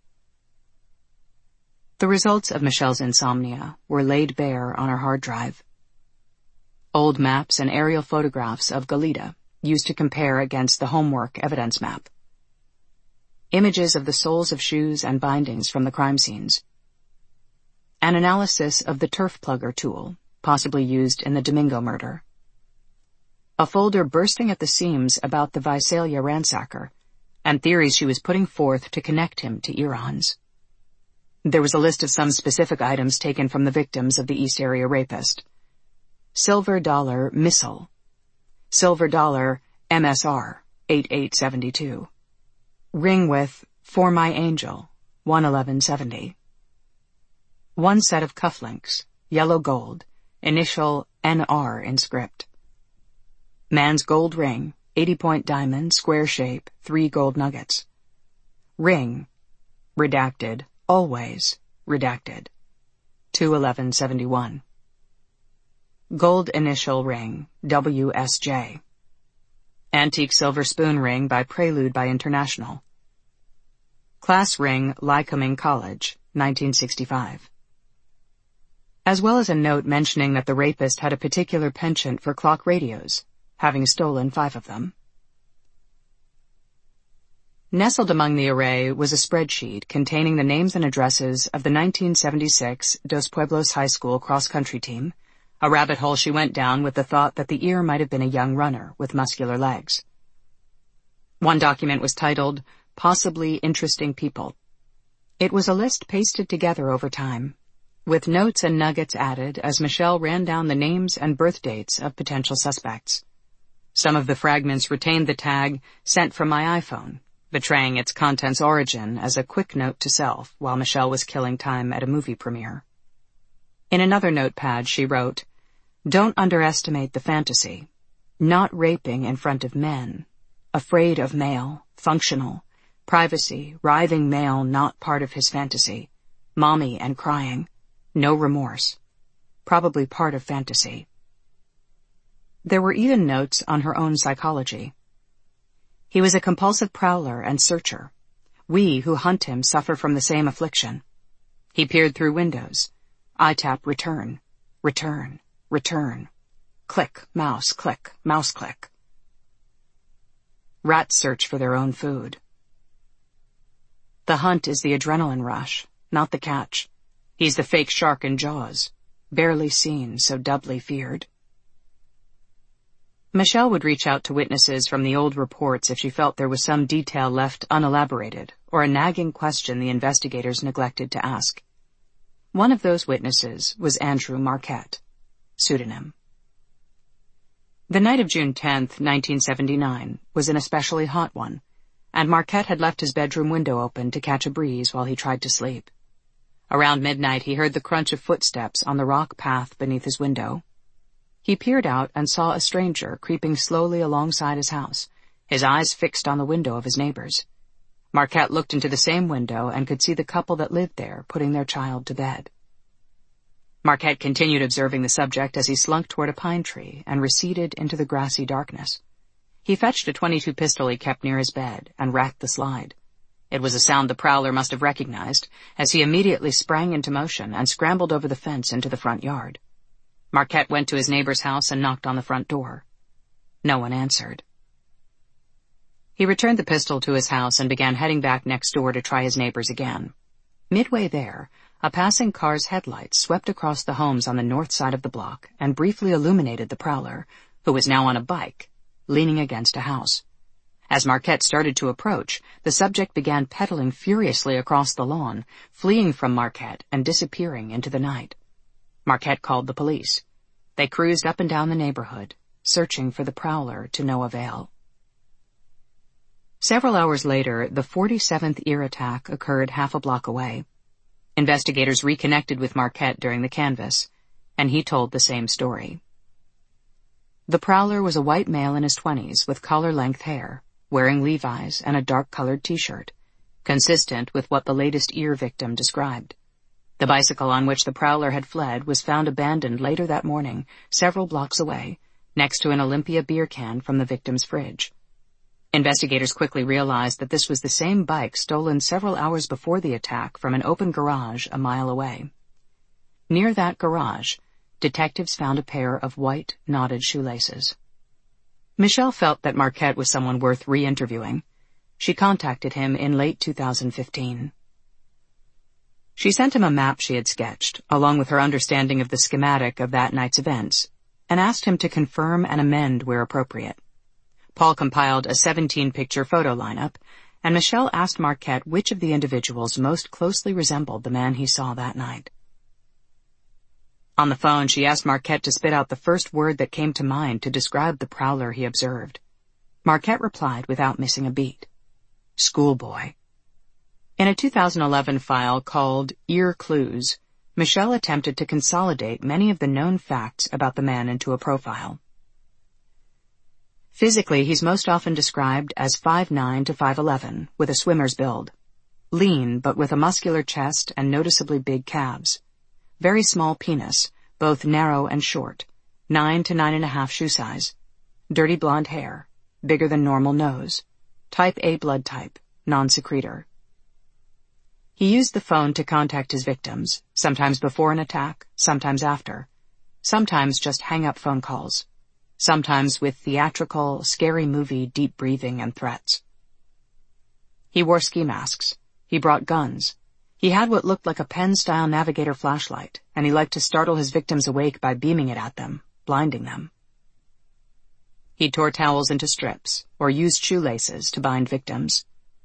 The results of Michelle's insomnia were laid bare on her hard drive. Old maps and aerial photographs of Goleta used to compare against the homework evidence map. Images of the soles of shoes and bindings from the crime scenes. An analysis of the turf plugger tool, possibly used in the Domingo murder. A folder bursting at the seams about the Visalia ransacker, and theories she was putting forth to connect him to Earons. There was a list of some specific items taken from the victims of the East Area rapist. Silver dollar missile. Silver dollar M S R eighty-eight seventy-two. Ring with For My Angel one eleven seventy. One set of cufflinks, yellow gold, initial N R in script. Man's gold ring, eighty-point diamond, square shape, three gold nuggets. Ring, redacted, always, redacted, two eleven seventy-one. Gold initial ring, W S J. Antique silver spoon ring by Prelude by International. Class ring, Lycoming College, nineteen sixty-five. As well as a note mentioning that the rapist had a particular penchant for clock radios, having stolen five of them. Nestled among the array was a spreadsheet containing the names and addresses of the nineteen seventy-six Dos Pueblos High School cross-country team, a rabbit hole she went down with the thought that the ear might have been a young runner with muscular legs. One document was titled, Possibly Interesting People. It was a list pasted together over time, with notes and nuggets added as Michelle ran down the names and birth dates of potential suspects. Some of the fragments retained the tag, Sent from my iPhone, betraying its content's origin as a quick note to self while Michelle was killing time at a movie premiere. In another notepad, she wrote, Don't underestimate the fantasy. Not raping in front of men. Afraid of male. Functional. Privacy. Writhing male not part of his fantasy. Mommy and crying. No remorse. Probably part of fantasy. There were even notes on her own psychology. He was a compulsive prowler and searcher. We who hunt him suffer from the same affliction. He peered through windows. I tap return, return, return. Click, mouse, click, mouse click. Rats search for their own food. The hunt is the adrenaline rush, not the catch. He's the fake shark in Jaws, barely seen, so doubly feared. Michelle would reach out to witnesses from the old reports if she felt there was some detail left unelaborated or a nagging question the investigators neglected to ask. One of those witnesses was Andrew Marquette, pseudonym. The night of June tenth, nineteen seventy-nine, was an especially hot one, and Marquette had left his bedroom window open to catch a breeze while he tried to sleep. Around midnight, he heard the crunch of footsteps on the rock path beneath his window. He peered out and saw a stranger creeping slowly alongside his house, his eyes fixed on the window of his neighbor's. Marquette looked into the same window and could see the couple that lived there putting their child to bed. Marquette continued observing the subject as he slunk toward a pine tree and receded into the grassy darkness. He fetched a twenty-two pistol he kept near his bed and racked the slide. It was a sound the prowler must have recognized, as he immediately sprang into motion and scrambled over the fence into the front yard. Marquette went to his neighbor's house and knocked on the front door. No one answered. He returned the pistol to his house and began heading back next door to try his neighbor's again. Midway there, a passing car's headlights swept across the homes on the north side of the block and briefly illuminated the prowler, who was now on a bike, leaning against a house. As Marquette started to approach, the subject began pedaling furiously across the lawn, fleeing from Marquette and disappearing into the night. Marquette called the police. They cruised up and down the neighborhood, searching for the prowler to no avail. Several hours later, the forty-seventh ear attack occurred half a block away. Investigators reconnected with Marquette during the canvass, and he told the same story. The prowler was a white male in his twenties with collar-length hair, wearing Levi's and a dark-colored T-shirt, consistent with what the latest ear victim described. The bicycle on which the prowler had fled was found abandoned later that morning, several blocks away, next to an Olympia beer can from the victim's fridge. Investigators quickly realized that this was the same bike stolen several hours before the attack from an open garage a mile away. Near that garage, detectives found a pair of white, knotted shoelaces. Michelle felt that Marquette was someone worth re-interviewing. She contacted him in late two thousand fifteen. She sent him a map she had sketched, along with her understanding of the schematic of that night's events, and asked him to confirm and amend where appropriate. Paul compiled a seventeen-picture photo lineup, and Michelle asked Marquette which of the individuals most closely resembled the man he saw that night. On the phone, she asked Marquette to spit out the first word that came to mind to describe the prowler he observed. Marquette replied without missing a beat. Schoolboy. In a two thousand eleven file called Ear Clues, Michelle attempted to consolidate many of the known facts about the man into a profile. Physically, he's most often described as five nine to five eleven, with a swimmer's build. Lean, but with a muscular chest and noticeably big calves. Very small penis, both narrow and short. nine to nine and a half shoe size. Dirty blonde hair. Bigger than normal nose. Type A blood type. Non-secretor. He used the phone to contact his victims, sometimes before an attack, sometimes after. Sometimes just hang-up phone calls. Sometimes with theatrical, scary movie deep breathing and threats. He wore ski masks. He brought guns. He had what looked like a pen-style navigator flashlight, and he liked to startle his victims awake by beaming it at them, blinding them. He tore towels into strips, or used shoelaces to bind victims.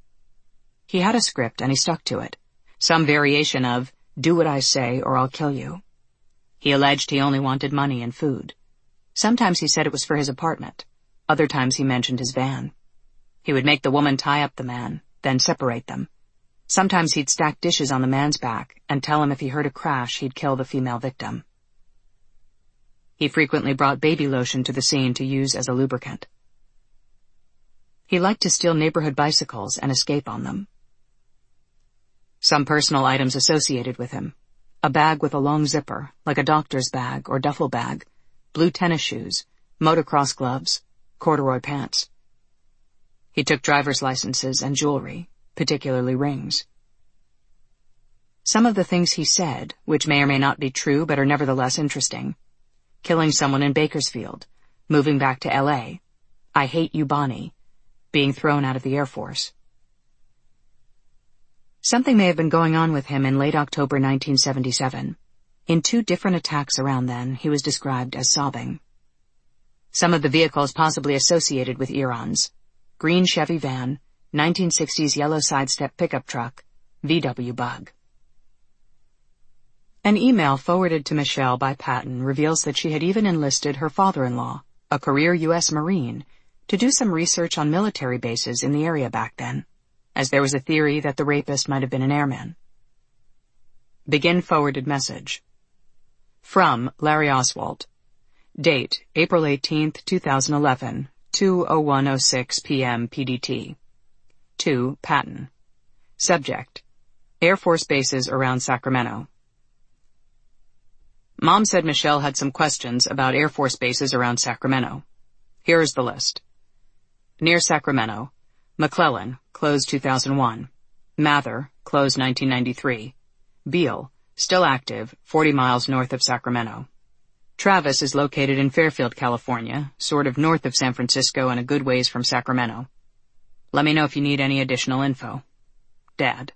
He had a script and he stuck to it, some variation of, do what I say or I'll kill you. He alleged he only wanted money and food. Sometimes he said it was for his apartment. Other times he mentioned his van. He would make the woman tie up the man, then separate them. Sometimes he'd stack dishes on the man's back and tell him if he heard a crash he'd kill the female victim. He frequently brought baby lotion to the scene to use as a lubricant. He liked to steal neighborhood bicycles and escape on them. Some personal items associated with him. A bag with a long zipper, like a doctor's bag or duffel bag. Blue tennis shoes, motocross gloves, corduroy pants. He took driver's licenses and jewelry, particularly rings. Some of the things he said, which may or may not be true but are nevertheless interesting. Killing someone in Bakersfield, moving back to L A, I hate you, Bonnie, being thrown out of the Air Force. Something may have been going on with him in late October nineteen seventy-seven. In two different attacks around then, he was described as sobbing. Some of the vehicles possibly associated with Earons: green Chevy van, nineteen sixties yellow sidestep pickup truck, V W Bug. An email forwarded to Michelle by Patton reveals that she had even enlisted her father-in-law, a career U S Marine, to do some research on military bases in the area back then, as there was a theory that the rapist might have been an airman. Begin forwarded message. From Larry Oswald. Date, April eighteenth, two thousand eleven, two oh one oh six p m P D T. two. Patton. Subject, Air Force bases around Sacramento. Mom said Michelle had some questions about Air Force bases around Sacramento. Here is the list. Near Sacramento, McClellan, closed two thousand one. Mather, closed nineteen ninety-three. Beale, still active, forty miles north of Sacramento. Travis is located in Fairfield, California, sort of north of San Francisco and a good ways from Sacramento. Let me know if you need any additional info. Dad.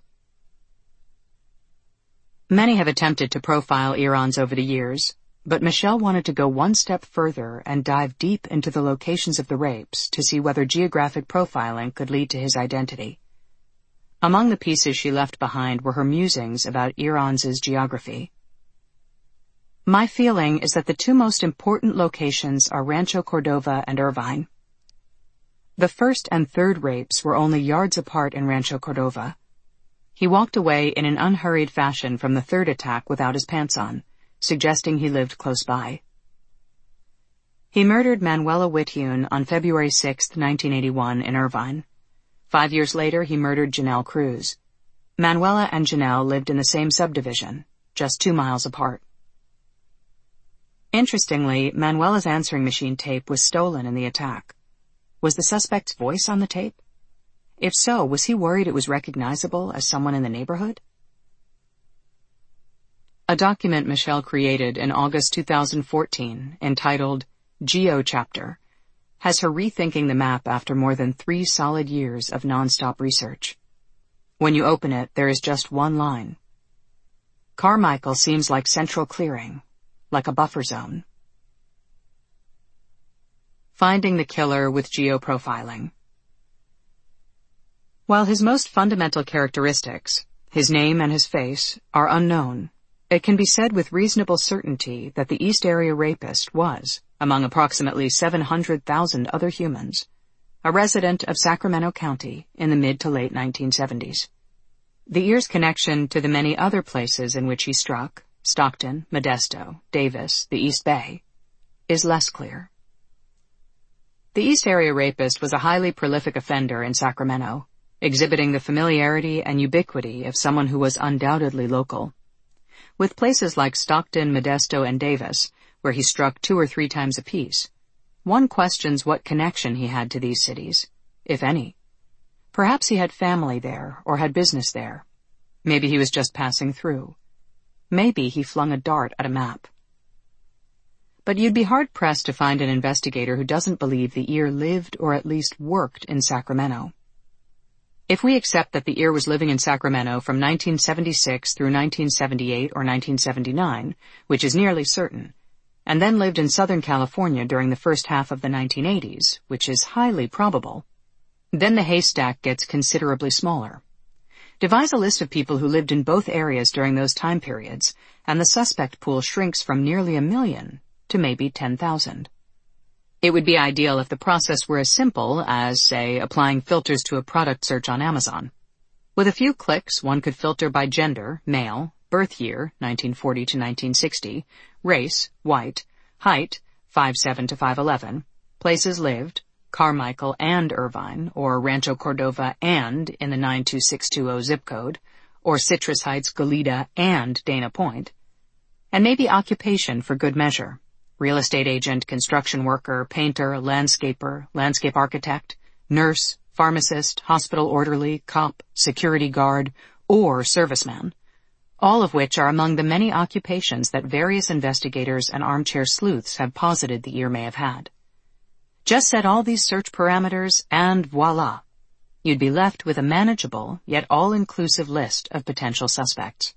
Many have attempted to profile Irans over the years, but Michelle wanted to go one step further and dive deep into the locations of the rapes to see whether geographic profiling could lead to his identity. Among the pieces she left behind were her musings about Irans' geography. My feeling is that the two most important locations are Rancho Cordova and Irvine. The first and third rapes were only yards apart in Rancho Cordova. He walked away in an unhurried fashion from the third attack without his pants on, suggesting he lived close by. He murdered Manuela Whithune on February sixth, nineteen eighty-one in Irvine. Five years later, he murdered Janelle Cruz. Manuela and Janelle lived in the same subdivision, just two miles apart. Interestingly, Manuela's answering machine tape was stolen in the attack. Was the suspect's voice on the tape? If so, was he worried it was recognizable as someone in the neighborhood? A document Michelle created in August two thousand fourteen, entitled Geo Chapter, has her rethinking the map after more than three solid years of nonstop research. When you open it, there is just one line. Carmichael seems like central clearing, like a buffer zone. Finding the killer with geoprofiling. While his most fundamental characteristics, his name and his face, are unknown, it can be said with reasonable certainty that the East Area Rapist was, among approximately seven hundred thousand other humans, a resident of Sacramento County in the mid to late nineteen seventies. The ear's connection to the many other places in which he struck, Stockton, Modesto, Davis, the East Bay, is less clear. The East Area Rapist was a highly prolific offender in Sacramento, exhibiting the familiarity and ubiquity of someone who was undoubtedly local. With places like Stockton, Modesto, and Davis, where he struck two or three times apiece, one questions what connection he had to these cities, if any. Perhaps he had family there or had business there. Maybe he was just passing through. Maybe he flung a dart at a map. But you'd be hard-pressed to find an investigator who doesn't believe the ear lived or at least worked in Sacramento. If we accept that the ear was living in Sacramento from nineteen seventy-six through nineteen seventy-eight or nineteen seventy-nine, which is nearly certain, and then lived in Southern California during the first half of the nineteen eighties, which is highly probable, then the haystack gets considerably smaller. Devise a list of people who lived in both areas during those time periods, and the suspect pool shrinks from nearly a million to maybe ten thousand. It would be ideal if the process were as simple as, say, applying filters to a product search on Amazon. With a few clicks, one could filter by gender, male, birth year, nineteen forty to nineteen sixty, race, white, height, five seven to five eleven, places lived, Carmichael and Irvine, or Rancho Cordova and in the nine two six two zero zip code, or Citrus Heights, Goleta and Dana Point, and maybe occupation for good measure. Real estate agent, construction worker, painter, landscaper, landscape architect, nurse, pharmacist, hospital orderly, cop, security guard, or serviceman, all of which are among the many occupations that various investigators and armchair sleuths have posited the ear may have had. Just set all these search parameters and voila, you'd be left with a manageable yet all-inclusive list of potential suspects.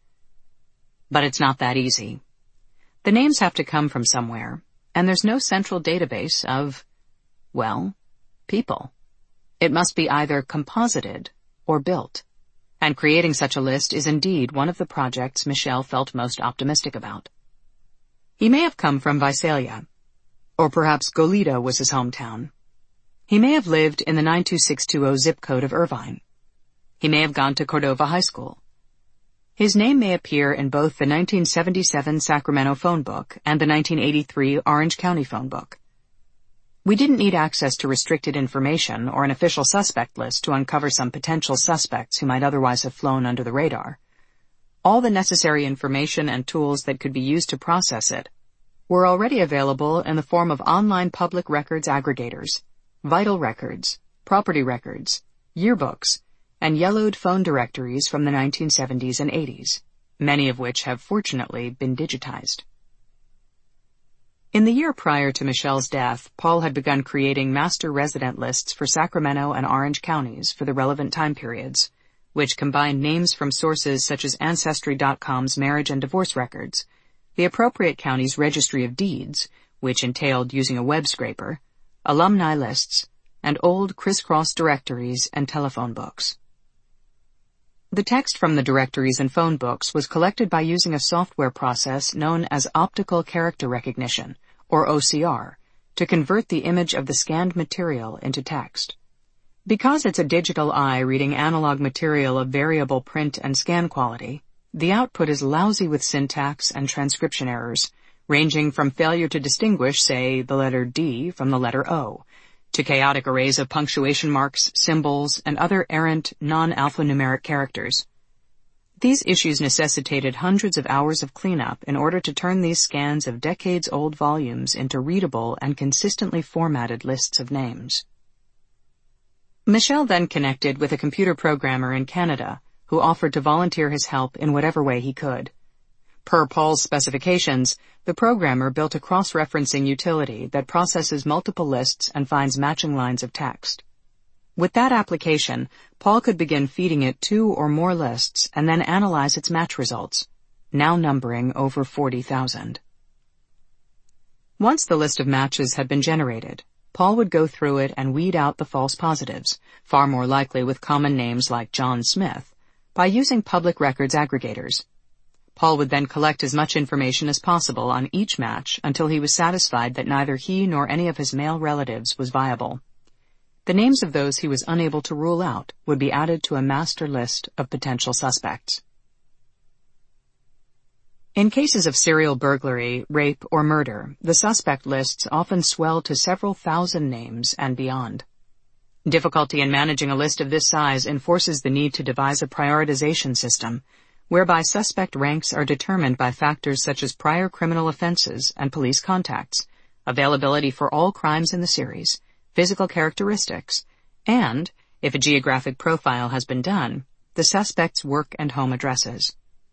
But it's not that easy. The names have to come from somewhere, and there's no central database of, well, people. It must be either composited or built, and creating such a list is indeed one of the projects Michelle felt most optimistic about. He may have come from Visalia, or perhaps Goleta was his hometown. He may have lived in the nine two six two zero zip code of Irvine. He may have gone to Cordova High School. His name may appear in both the nineteen seventy-seven Sacramento phone book and the nineteen eighty-three Orange County phone book. We didn't need access to restricted information or an official suspect list to uncover some potential suspects who might otherwise have flown under the radar. All the necessary information and tools that could be used to process it were already available in the form of online public records aggregators, vital records, property records, yearbooks, and yellowed phone directories from the nineteen seventies and eighties, many of which have fortunately been digitized. In the year prior to Michelle's death, Paul had begun creating master resident lists for Sacramento and Orange counties for the relevant time periods, which combined names from sources such as Ancestry dot com's marriage and divorce records, the appropriate county's registry of deeds, which entailed using a web scraper, alumni lists, and old crisscross directories and telephone books. The text from the directories and phone books was collected by using a software process known as optical character recognition, or O C R, to convert the image of the scanned material into text. Because it's a digital eye reading analog material of variable print and scan quality, the output is lousy with syntax and transcription errors, ranging from failure to distinguish, say, the letter D from the letter O, to chaotic arrays of punctuation marks, symbols, and other errant, non-alphanumeric characters. These issues necessitated hundreds of hours of cleanup in order to turn these scans of decades-old volumes into readable and consistently formatted lists of names. Michelle then connected with a computer programmer in Canada who offered to volunteer his help in whatever way he could. Per Paul's specifications, the programmer built a cross-referencing utility that processes multiple lists and finds matching lines of text. With that application, Paul could begin feeding it two or more lists and then analyze its match results, now numbering over forty thousand. Once the list of matches had been generated, Paul would go through it and weed out the false positives, far more likely with common names like John Smith, by using public records aggregators. Paul would then collect as much information as possible on each match until he was satisfied that neither he nor any of his male relatives was viable. The names of those he was unable to rule out would be added to a master list of potential suspects. In cases of serial burglary, rape, or murder, the suspect lists often swell to several thousand names and beyond. Difficulty in managing a list of this size enforces the need to devise a prioritization system, whereby suspect ranks are determined by factors such as prior criminal offenses and police contacts, availability for all crimes in the series, physical characteristics, and, if a geographic profile has been done, the suspect's work and home addresses.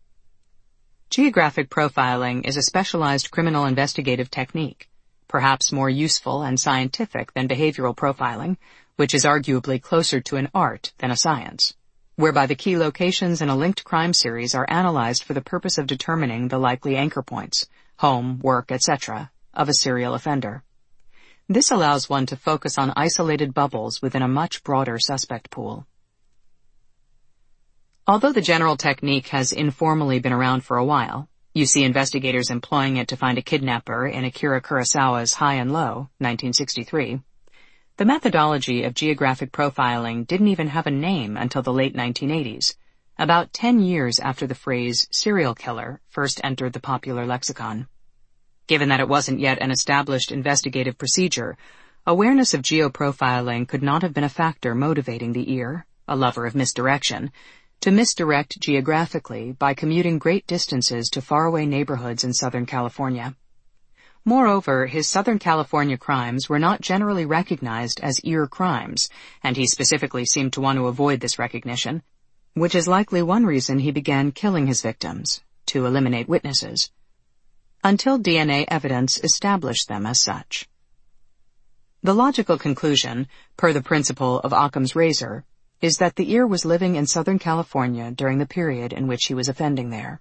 Geographic profiling is a specialized criminal investigative technique, perhaps more useful and scientific than behavioral profiling, which is arguably closer to an art than a science, whereby the key locations in a linked crime series are analyzed for the purpose of determining the likely anchor points, home, work, et cetera, of a serial offender. This allows one to focus on isolated bubbles within a much broader suspect pool. Although the general technique has informally been around for a while, you see investigators employing it to find a kidnapper in Akira Kurosawa's High and Low, nineteen sixty-three, the methodology of geographic profiling didn't even have a name until the late nineteen eighties, about ten years after the phrase serial killer first entered the popular lexicon. Given that it wasn't yet an established investigative procedure, awareness of geoprofiling could not have been a factor motivating the ear, a lover of misdirection, to misdirect geographically by commuting great distances to faraway neighborhoods in Southern California. Moreover, his Southern California crimes were not generally recognized as ear crimes, and he specifically seemed to want to avoid this recognition, which is likely one reason he began killing his victims, to eliminate witnesses, until D N A evidence established them as such. The logical conclusion, per the principle of Occam's razor, is that the ear was living in Southern California during the period in which he was offending there.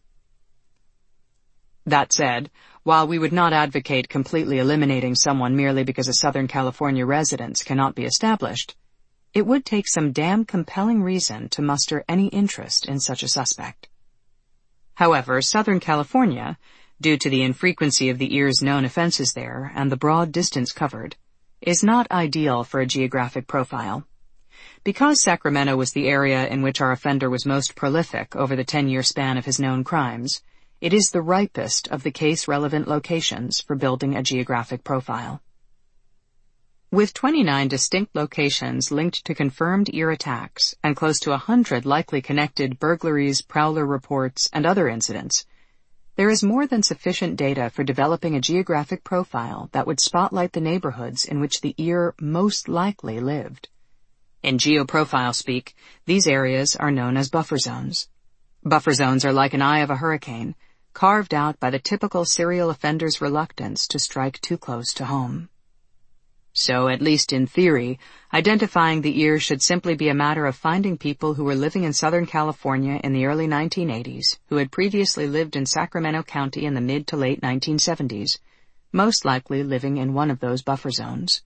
That said, while we would not advocate completely eliminating someone merely because a Southern California residence cannot be established, it would take some damn compelling reason to muster any interest in such a suspect. However, Southern California, due to the infrequency of the ear's known offenses there and the broad distance covered, is not ideal for a geographic profile. Because Sacramento was the area in which our offender was most prolific over the ten-year span of his known crimes, it is the ripest of the case-relevant locations for building a geographic profile. With twenty-nine distinct locations linked to confirmed ear attacks and close to a hundred likely connected burglaries, prowler reports, and other incidents, there is more than sufficient data for developing a geographic profile that would spotlight the neighborhoods in which the ear most likely lived. In geoprofile speak, these areas are known as buffer zones. Buffer zones are like an eye of a hurricane, carved out by the typical serial offender's reluctance to strike too close to home. So, at least in theory, identifying the ear should simply be a matter of finding people who were living in Southern California in the early nineteen eighties, who had previously lived in Sacramento County in the mid to late nineteen seventies, most likely living in one of those buffer zones.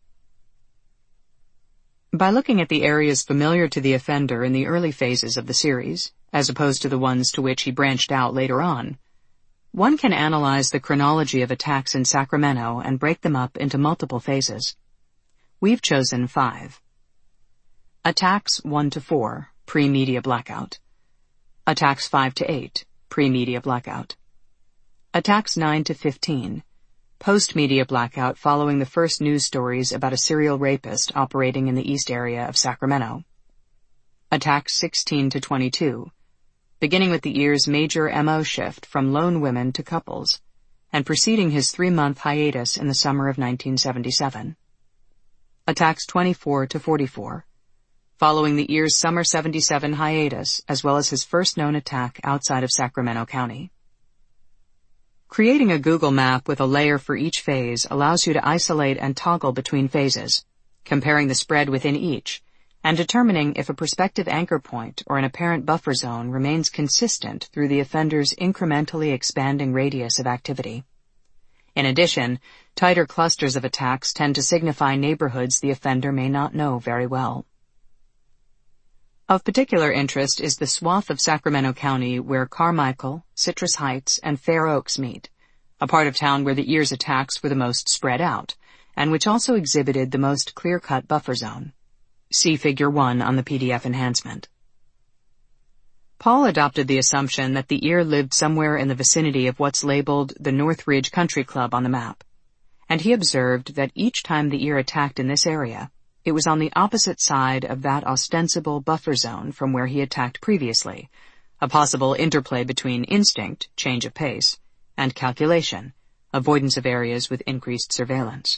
By looking at the areas familiar to the offender in the early phases of the series, as opposed to the ones to which he branched out later on, one can analyze the chronology of attacks in Sacramento and break them up into multiple phases. We've chosen five. Attacks one to four, pre-media blackout. Attacks five to eight, pre-media blackout. Attacks nine to fifteen, post-media blackout following the first news stories about a serial rapist operating in the east area of Sacramento. Attacks sixteen to twenty-two, beginning with the ear's major M O shift from lone women to couples, and preceding his three-month hiatus in the summer of nineteen seventy-seven. Attacks twenty-four to forty-four, following the ear's summer seventy-seven hiatus, as well as his first known attack outside of Sacramento County. Creating a Google map with a layer for each phase allows you to isolate and toggle between phases, comparing the spread within each, and determining if a prospective anchor point or an apparent buffer zone remains consistent through the offender's incrementally expanding radius of activity. In addition, tighter clusters of attacks tend to signify neighborhoods the offender may not know very well. Of particular interest is the swath of Sacramento County where Carmichael, Citrus Heights, and Fair Oaks meet, a part of town where the ear's attacks were the most spread out, and which also exhibited the most clear-cut buffer zone. See Figure one on the P D F enhancement. Paul adopted the assumption that the ear lived somewhere in the vicinity of what's labeled the Northridge Country Club on the map, and he observed that each time the ear attacked in this area, it was on the opposite side of that ostensible buffer zone from where he attacked previously, a possible interplay between instinct, change of pace, and calculation, avoidance of areas with increased surveillance.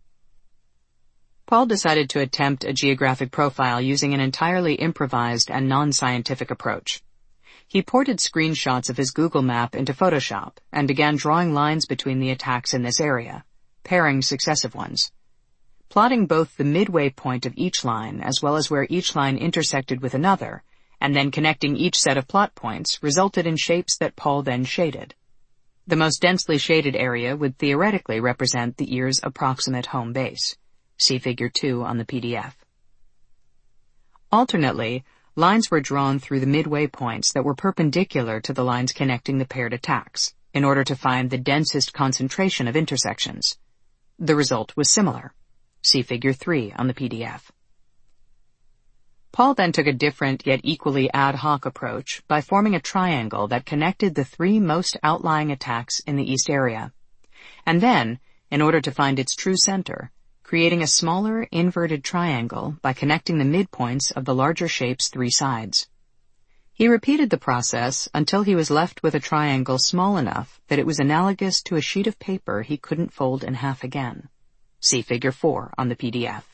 Paul decided to attempt a geographic profile using an entirely improvised and non-scientific approach. He ported screenshots of his Google map into Photoshop and began drawing lines between the attacks in this area, pairing successive ones. Plotting both the midway point of each line as well as where each line intersected with another, and then connecting each set of plot points resulted in shapes that Paul then shaded. The most densely shaded area would theoretically represent the ear's approximate home base. See Figure two on the P D F. Alternately, lines were drawn through the midway points that were perpendicular to the lines connecting the paired attacks, in order to find the densest concentration of intersections. The result was similar. See Figure three on the P D F. Paul then took a different yet equally ad hoc approach by forming a triangle that connected the three most outlying attacks in the east area, and then, in order to find its true center, creating a smaller inverted triangle by connecting the midpoints of the larger shape's three sides. He repeated the process until he was left with a triangle small enough that it was analogous to a sheet of paper he couldn't fold in half again. See Figure four on the P D F.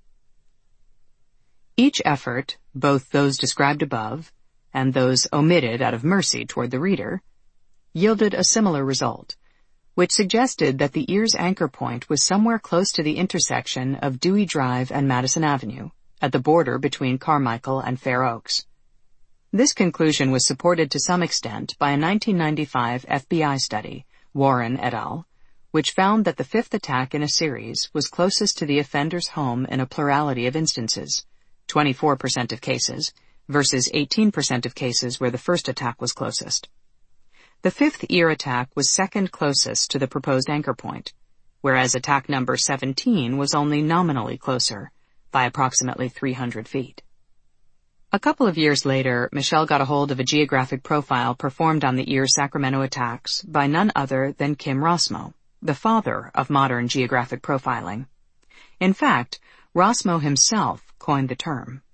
Each effort, both those described above and those omitted out of mercy toward the reader, yielded a similar result, which suggested that the ear's anchor point was somewhere close to the intersection of Dewey Drive and Madison Avenue, at the border between Carmichael and Fair Oaks. This conclusion was supported to some extent by a nineteen ninety-five F B I study, Warren et al., which found that the fifth attack in a series was closest to the offender's home in a plurality of instances, twenty-four percent of cases, versus eighteen percent of cases where the first attack was closest. The fifth ear attack was second closest to the proposed anchor point, whereas attack number seventeen was only nominally closer, by approximately three hundred feet. A couple of years later, Michelle got a hold of a geographic profile performed on the Ears Sacramento attacks by none other than Kim Rossmo, the father of modern geographic profiling. In fact, Rossmo himself coined the term.